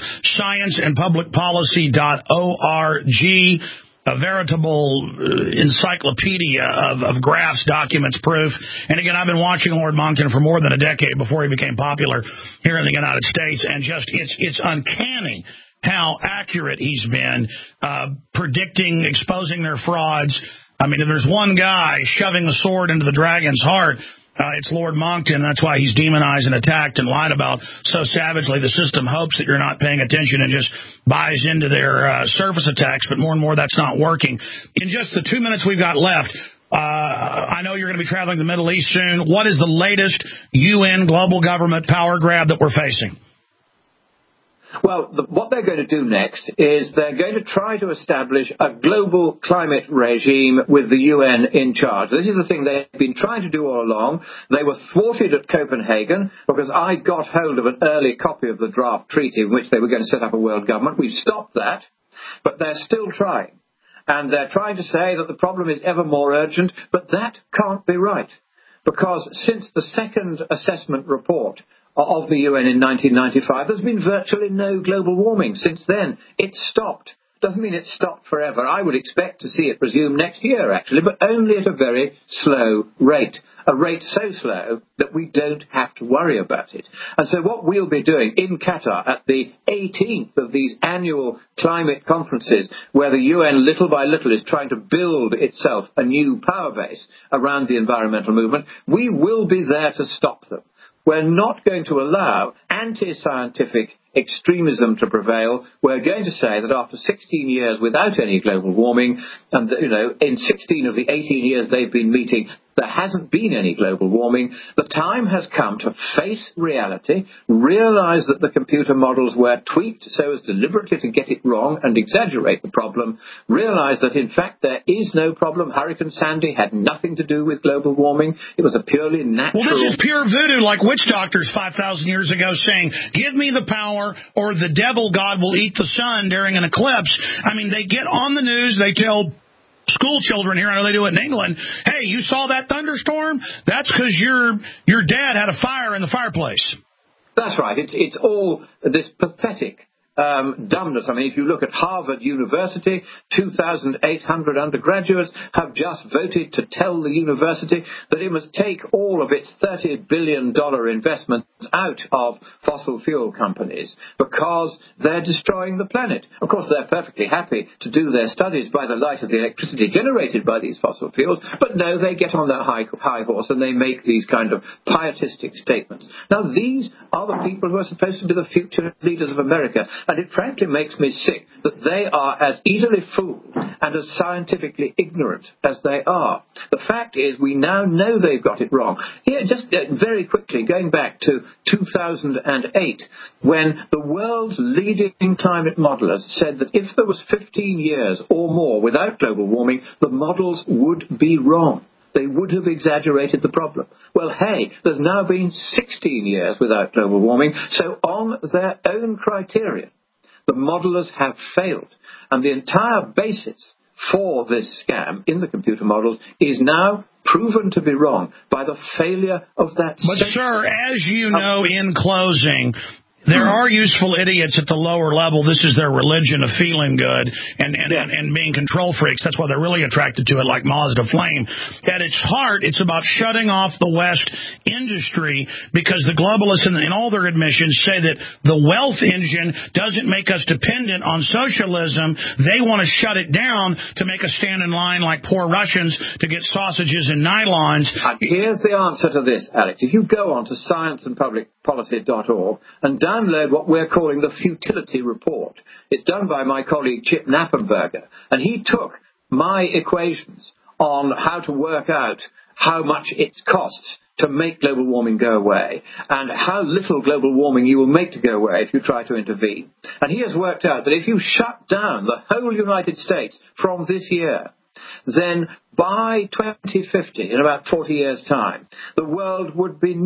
ScienceAndPublicPolicy.org. A veritable encyclopedia of graphs, documents, proof. And again, I've been watching Lord Monckton for more than a decade before he became popular here in the United States. And just, it's uncanny how accurate he's been, predicting, exposing their frauds. I mean, if there's one guy shoving the sword into the dragon's heart, it's Lord Monckton. That's why he's demonized and attacked and lied about so savagely. The system hopes that you're not paying attention and just buys into their surface attacks, but more and more that's not working. In just the 2 minutes we've got left, I know you're going to be traveling to the Middle East soon. What is the latest UN global government power grab that we're facing? Well, what they're going to do next is they're going to try to establish a global climate regime with the UN in charge. This is the thing they've been trying to do all along. They were thwarted at Copenhagen because I got hold of an early copy of the draft treaty in which they were going to set up a world government. We've stopped that, but they're still trying. And they're trying to say that the problem is ever more urgent, but that can't be right. Because since the second assessment report of the UN in 1995, there's been virtually no global warming since then. It's stopped. Doesn't mean it's stopped forever. I would expect to see it resume next year, actually, but only at a very slow rate. A rate so slow that we don't have to worry about it. And so what we'll be doing in Qatar at the 18th of these annual climate conferences, where the UN little by little is trying to build itself a new power base around the environmental movement, we will be there to stop them. We're not going to allow anti-scientific extremism to prevail, we're going to say that after 16 years without any global warming, and in 16 of the 18 years they've been meeting, there hasn't been any global warming. The time has come to face reality, realize that the computer models were tweaked so as deliberately to get it wrong and exaggerate the problem, realize that in fact there is no problem. Hurricane Sandy had nothing to do with global warming. It was a purely natural... Well, this is pure voodoo, like witch doctors 5,000 years ago saying, give me the power or the devil god will eat the sun during an eclipse. I mean, they get on the news, they tell school children here, I know they do it in England, hey, you saw that thunderstorm? That's because your dad had a fire in the fireplace. That's right. It's all this pathetic dumbness. I mean, if you look at Harvard University, 2,800 undergraduates have just voted to tell the university that it must take all of its $30 billion investments out of fossil fuel companies because they're destroying the planet. Of course, they're perfectly happy to do their studies by the light of the electricity generated by these fossil fuels, but no, they get on their high horse and they make these kind of pietistic statements. Now, these are the people who are supposed to be the future leaders of America. And it frankly makes me sick that they are as easily fooled and as scientifically ignorant as they are. The fact is, we now know they've got it wrong. Here, just very quickly, going back to 2008, when the world's leading climate modelers said that if there was 15 years or more without global warming, the models would be wrong. They would have exaggerated the problem. Well, hey, there's now been 16 years without global warming, so on their own criteria, the modelers have failed. And the entire basis for this scam in the computer models is now proven to be wrong by the failure of that... But, sir, as you know, in closing... There are useful idiots at the lower level. This is their religion of feeling good and being control freaks. That's why they're really attracted to it, like Mazda Flame. At its heart, it's about shutting off the West industry because the globalists, in all their admissions, say that the wealth engine doesn't make us dependent on socialism. They want to shut it down to make us stand in line like poor Russians to get sausages and nylons. Here's the answer to this, Alex. If you go on to scienceandpublicpolicy.org and download what we're calling the Futility Report. It's done by my colleague Chip Knappenberger, and he took my equations on how to work out how much it costs to make global warming go away and how little global warming you will make to go away if you try to intervene. And he has worked out that if you shut down the whole United States from this year, then by 2050, in about 40 years' time, the world would be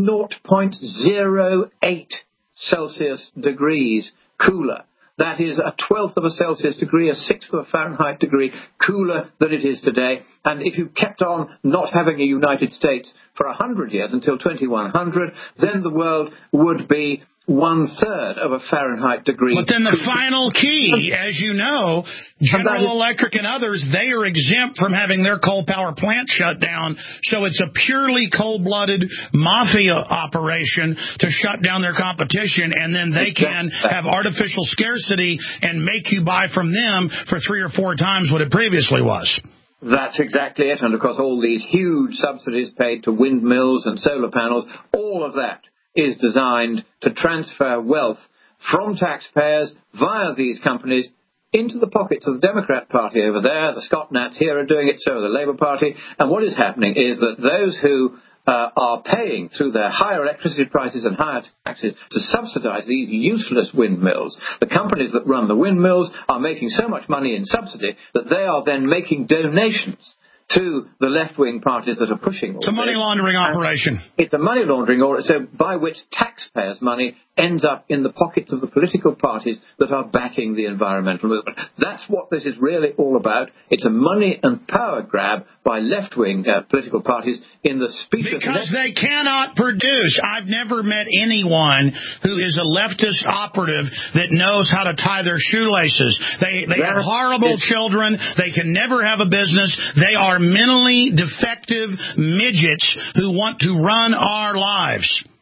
0.08 Celsius degrees cooler. That is a 12th of a Celsius degree, a 6th of a Fahrenheit degree cooler than it is today. And if you kept on not having a United States for 100 years until 2100, then the world would be 1/3 of a Fahrenheit degree. But then the final key, as you know, General Electric and others, they are exempt from having their coal power plant shut down. So it's a purely cold-blooded mafia operation to shut down their competition, and then they can have artificial scarcity and make you buy from them for 3 or 4 times what it previously was. That's exactly it. And, of course, all these huge subsidies paid to windmills and solar panels, all of that is designed to transfer wealth from taxpayers via these companies into the pockets of the Democrat Party over there. The Scott Nats here are doing it, so are the Labour Party. And what is happening is that those who are paying through their higher electricity prices and higher taxes to subsidize these useless windmills, the companies that run the windmills are making so much money in subsidy that they are then making donations to the left-wing parties that are pushing all this. It's a money laundering operation. It's a money laundering operation, so by which taxpayers' money ends up in the pockets of the political parties that are backing the environmental movement. That's what this is really all about. It's a money and power grab by left-wing political parties in the speech of... Because they cannot produce. I've never met anyone who is a leftist operative that knows how to tie their shoelaces. They have horrible children. They can never have a business. They are mentally defective midgets who want to run our lives.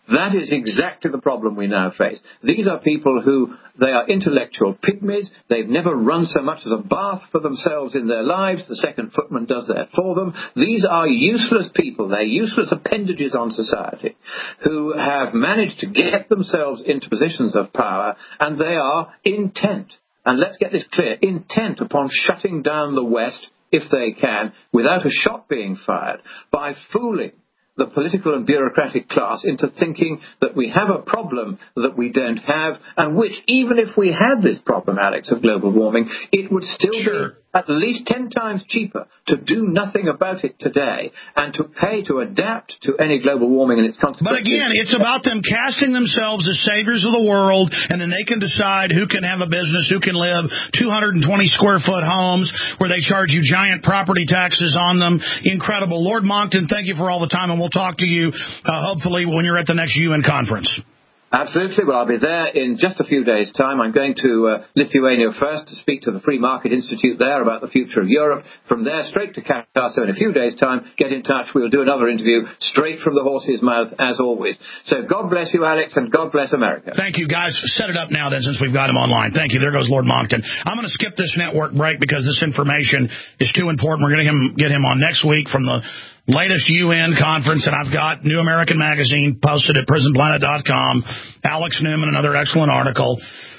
That is exactly the problem we now face. These are people who, they are intellectual pygmies. They've never run so much as a bath for themselves in their lives. The second footman does that for them. These are useless people. They're useless appendages on society who have managed to get themselves into positions of power, and they are intent, and let's get this clear, intent upon shutting down the West, if they can, without a shot being fired, by fooling the political and bureaucratic class into thinking that we have a problem that we don't have, and which, even if we had this problem, Alex, of global warming, it would still be at least 10 times cheaper to do nothing about it today and to pay to adapt to any global warming and its consequences. But again, it's about them casting themselves as saviors of the world, and then they can decide who can have a business, who can live 220 square foot homes where they charge you giant property taxes on them. Incredible. Lord Monckton, thank you for all the time, and we'll talk to you hopefully when you're at the next UN conference. Absolutely. Well, I'll be there in just a few days' time. I'm going to Lithuania first to speak to the Free Market Institute there about the future of Europe. From there, straight to Qatar. So in a few days' time, get in touch. We'll do another interview straight from the horse's mouth, as always. So God bless you, Alex, and God bless America. Thank you, guys. Set it up now, then, since we've got him online. Thank you. There goes Lord Monckton. I'm going to skip this network break because this information is too important. We're going to get him on next week from the latest UN conference, and I've got New American Magazine posted at prisonplanet.com. Alex Newman, another excellent article,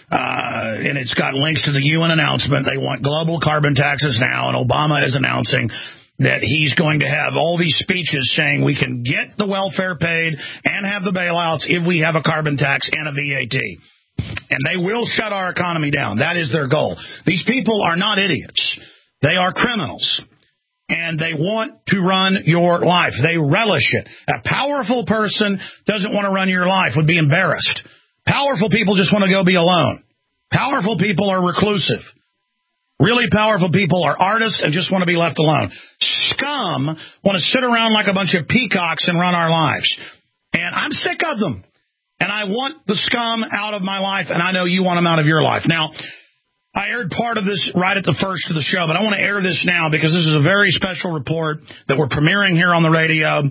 and it's got links to the UN announcement. They want global carbon taxes now, and Obama is announcing that he's going to have all these speeches saying we can get the welfare paid and have the bailouts if we have a carbon tax and a VAT. And they will shut our economy down. That is their goal. These people are not idiots. They are criminals. And they want to run your life. They relish it. A powerful person doesn't want to run your life, would be embarrassed. Powerful people just want to go be alone. Powerful people are reclusive. Really powerful people are artists and just want to be left alone. Scum want to sit around like a bunch of peacocks and run our lives. And I'm sick of them. And I want the scum out of my life, and I know you want them out of your life. Now, I aired part of this right at the first of the show, but I want to air this now because this is a very special report that we're premiering here on the radio.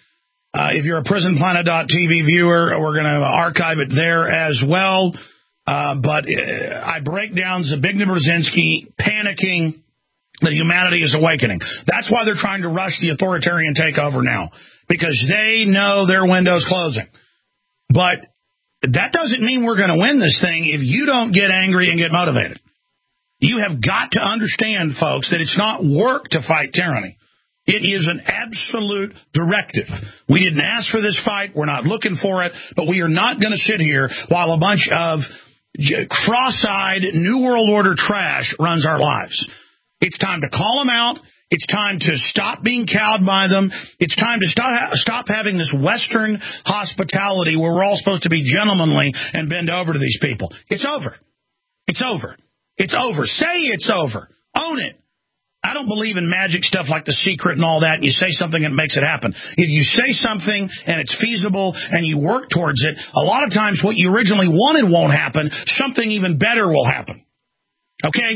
If you're a PrisonPlanet.tv viewer, we're going to archive it there as well. But I break down Zbigniew Brzezinski panicking that humanity is awakening. That's why they're trying to rush the authoritarian takeover now, because they know their window's closing. But that doesn't mean we're going to win this thing if you don't get angry and get motivated. You have got to understand, folks, that it's not work to fight tyranny. It is an absolute directive. We didn't ask for this fight. We're not looking for it. But we are not going to sit here while a bunch of cross-eyed New World Order trash runs our lives. It's time to call them out. It's time to stop being cowed by them. It's time to stop having this Western hospitality where we're all supposed to be gentlemanly and bend over to these people. It's over. It's over. It's over. Say it's over. Own it. I don't believe in magic stuff like The Secret and all that, and you say something and it makes it happen. If you say something and it's feasible and you work towards it, a lot of times what you originally wanted won't happen. Something even better will happen. Okay?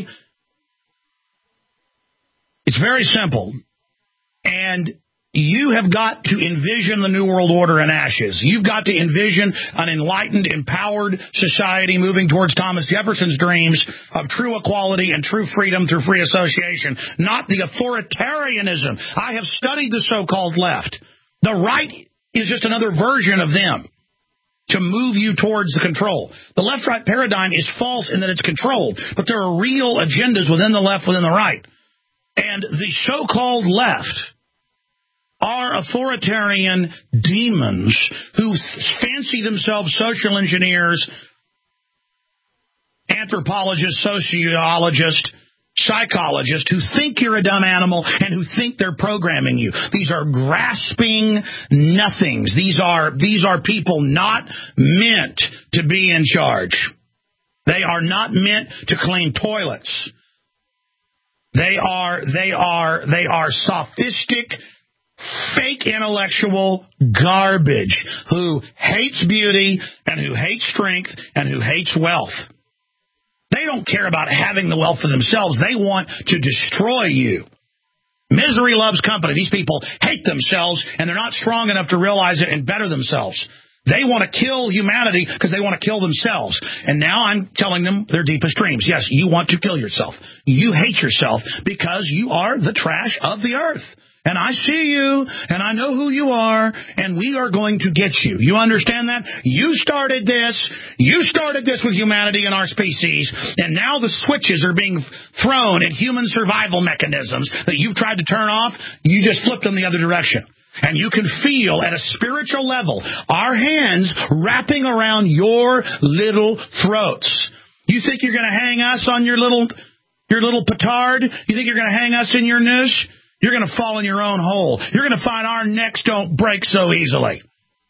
It's very simple. And you have got to envision the New World Order in ashes. You've got to envision an enlightened, empowered society moving towards Thomas Jefferson's dreams of true equality and true freedom through free association, not the authoritarianism. I have studied the so-called left. The right is just another version of them to move you towards the control. The left-right paradigm is false in that it's controlled, but there are real agendas within the left, within the right. And the so-called left are authoritarian demons who fancy themselves social engineers, anthropologists, sociologists, psychologists who think you're a dumb animal and who think they're programming you. These are grasping nothings. These are people not meant to be in charge. They are not meant to clean toilets. They are sophistic, fake intellectual garbage who hates beauty and who hates strength and who hates wealth. They don't care about having the wealth for themselves. They want to destroy you. Misery loves company. These people hate themselves, and they're not strong enough to realize it and better themselves. They want to kill humanity because they want to kill themselves. And now I'm telling them their deepest dreams. Yes, you want to kill yourself. You hate yourself because you are the trash of the earth. And I see you, and I know who you are, and we are going to get you. You understand that? You started this. You started this with humanity and our species, and now the switches are being thrown at human survival mechanisms that you've tried to turn off. You just flipped them the other direction. And you can feel at a spiritual level our hands wrapping around your little throats. You think you're going to hang us on your little petard? You think you're going to hang us in your noose? You're going to fall in your own hole. You're going to find our necks don't break so easily.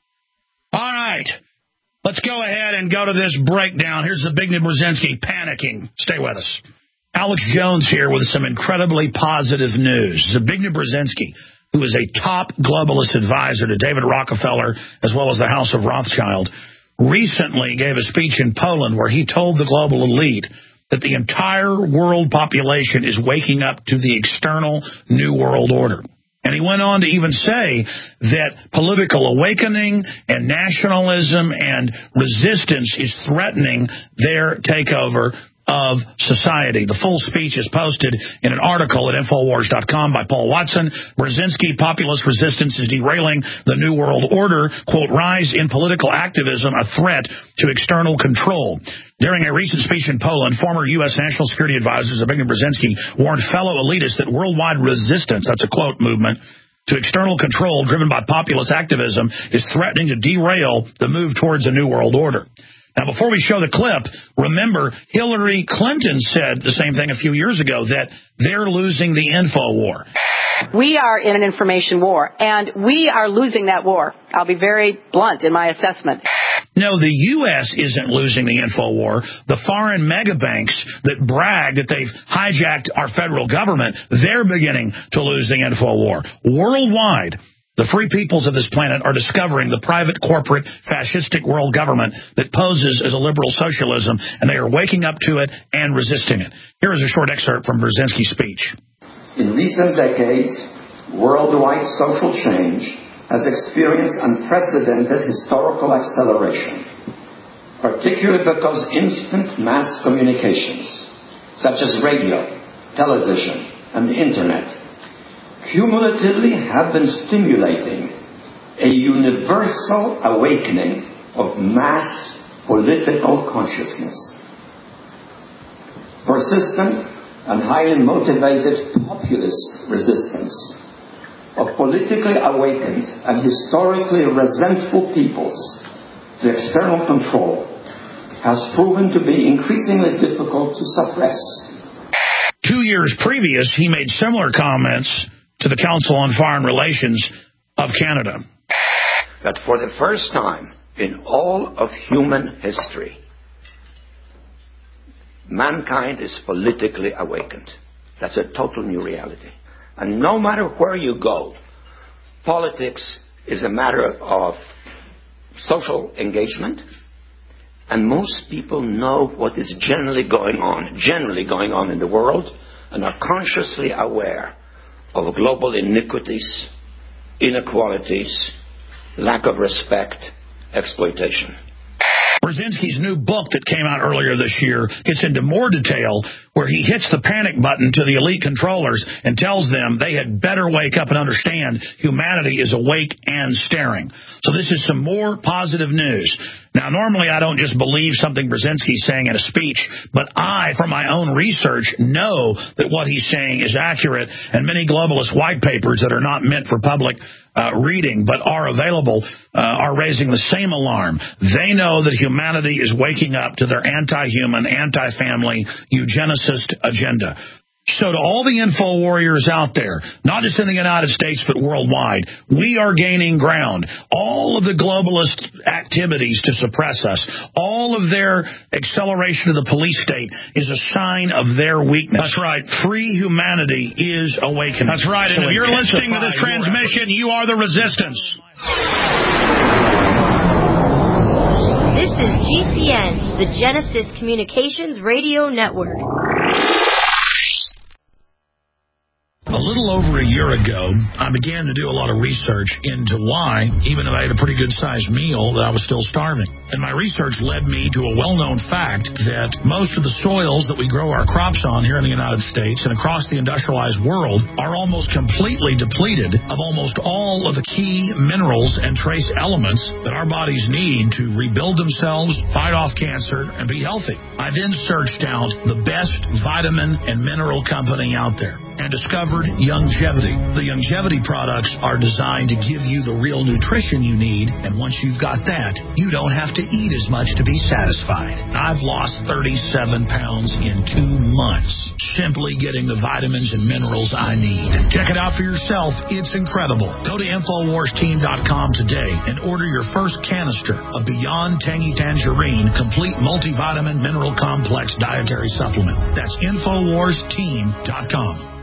All right. Let's go ahead and go to this breakdown. Here's Zbigniew Brzezinski panicking. Stay with us. Alex Jones here with some incredibly positive news. Zbigniew Brzezinski, who is a top globalist advisor to David Rockefeller as well as the House of Rothschild, recently gave a speech in Poland where he told the global elite that the entire world population is waking up to the external New World Order. And he went on to even say that political awakening and nationalism and resistance is threatening their takeover of society. The full speech is posted in an article at Infowars.com by Paul Watson. Brzezinski, populist resistance is derailing the New World Order. Quote, rise in political activism, a threat to external control. During a recent speech in Poland, former U.S. National Security Advisor Zbigniew Brzezinski warned fellow elitists that worldwide resistance, that's a quote, movement, to external control driven by populist activism is threatening to derail the move towards a New World Order. Now, before we show the clip, remember Hillary Clinton said the same thing a few years ago, that they're losing the info war. We are in an information war, and we are losing that war. I'll be very blunt in my assessment. No, the U.S. isn't losing the info war. The foreign megabanks that brag that they've hijacked our federal government, they're beginning to lose the info war. Worldwide, the free peoples of this planet are discovering the private, corporate, fascistic world government that poses as a liberal socialism, and they are waking up to it and resisting it. Here is a short excerpt from Brzezinski's speech. In recent decades, worldwide social change has experienced unprecedented historical acceleration, particularly because instant mass communications, such as radio, television, and the Internet, cumulatively have been stimulating a universal awakening of mass political consciousness. Persistent and highly motivated populist resistance of politically awakened and historically resentful peoples to external control has proven to be increasingly difficult to suppress. 2 years previous, he made similar comments to the Council on Foreign Relations of Canada. That for the first time in all of human history, mankind is politically awakened. That's a total new reality. And no matter where you go, politics is a matter of social engagement, and most people know what is generally going on in the world, and are consciously aware of global iniquities, inequalities, lack of respect, exploitation. Brzezinski's new book that came out earlier this year gets into more detail where he hits the panic button to the elite controllers and tells them they had better wake up and understand humanity is awake and staring. So this is some more positive news. Now, normally I don't just believe something Brzezinski's saying in a speech, but I, from my own research, know that what he's saying is accurate, and many globalist white papers that are not meant for public reading but are available are raising the same alarm. They know that humanity is waking up to their anti-human, anti-family, eugenicist agenda. So to all the info warriors out there, not just in the United States but worldwide, we are gaining ground. All of the globalist activities to suppress us, all of their acceleration of the police state is a sign of their weakness. That's right. Free humanity is awakening. That's right. And so if you're listening to this transmission, you are the resistance. This is GCN, the Genesis Communications Radio Network. A little over a year ago, I began to do a lot of research into why, even though I had a pretty good-sized meal, that I was still starving. And my research led me to a well-known fact that most of the soils that we grow our crops on here in the United States and across the industrialized world are almost completely depleted of almost all of the key minerals and trace elements that our bodies need to rebuild themselves, fight off cancer, and be healthy. I then searched out the best vitamin and mineral company out there and discovered Youngevity. The Youngevity products are designed to give you the real nutrition you need, and once you've got that, you don't have to eat as much to be satisfied. I've lost 37 pounds in 2 months, simply getting the vitamins and minerals I need. Check it out for yourself. It's incredible. Go to InfoWarsTeam.com today and order your first canister of Beyond Tangy Tangerine Complete Multivitamin Mineral Complex Dietary Supplement. That's InfoWarsTeam.com.